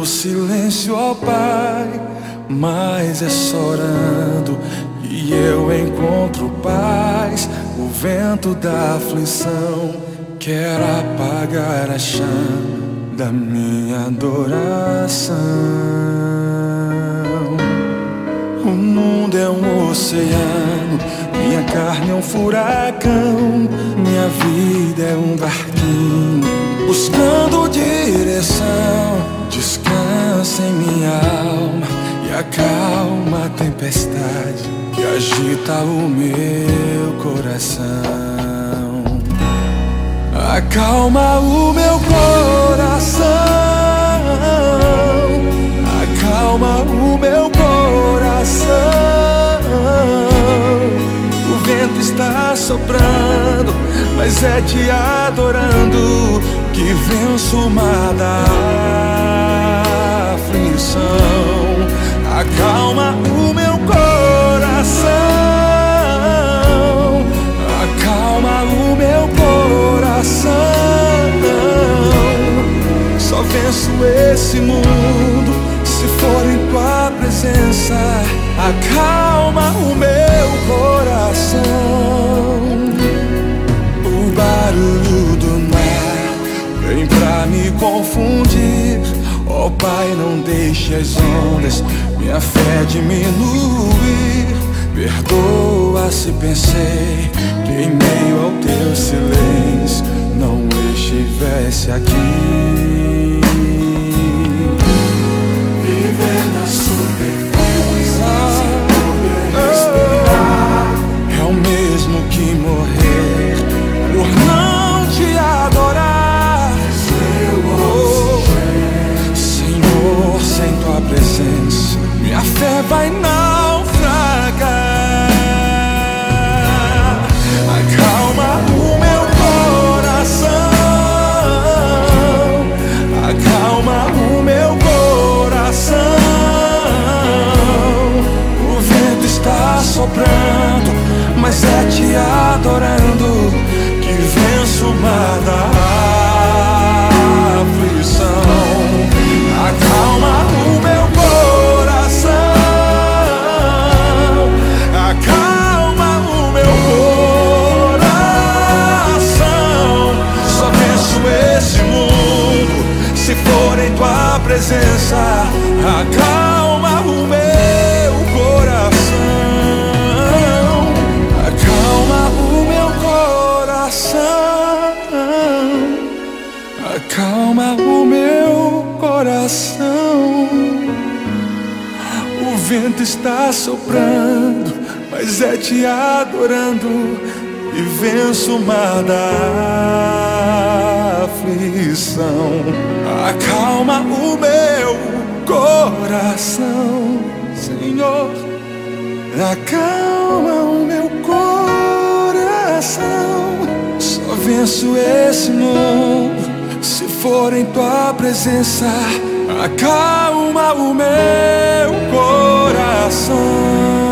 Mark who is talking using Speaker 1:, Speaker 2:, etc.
Speaker 1: silêncio, ó Pai, mas é chorando que eu encontro paz. O vento da aflição quer apagar a chama da minha adoração. O mundo é um oceano, minha carne é um furacão, minha vida é um barquinho buscando direção. Descansa em minha alma e acalma a tempestade que agita o meu coração. Acalma o meu coração, acalma o meu coração. O vento está soprando, mas é te adorando que venço o mar da aflição. Acalma o meu coração, acalma o meu coração. Só venço esse mundo se for em tua presença. Acalma o meu coração. O barulho do mar vem pra me confundir. Ó Pai, não deixe as ondas minha fé diminuir. Perdoa se pensei que em meio ao teu silêncio não estivesse aqui. Viver na superfície sem poder respirar é o mesmo que morrer por não te adorar. Senhor, sem tua presença minha fé vai naufragar. Acalma o meu coração, acalma o meu coração. O vento está soprando, mas é te adorando que venço o mar da aflição. Acalma o meu coração, acalma o meu coração. Só venço esse mundo se for em tua presença. Acalma o meu coração, acalma o meu coração, acalma o meu coração. O vento está soprando, mas é te adorando e venço o mar da aflição. Acalma o meu coração, Senhor. Acalma o meu coração. Só venço esse mundo se for em tua presença. Acalma o meu coração.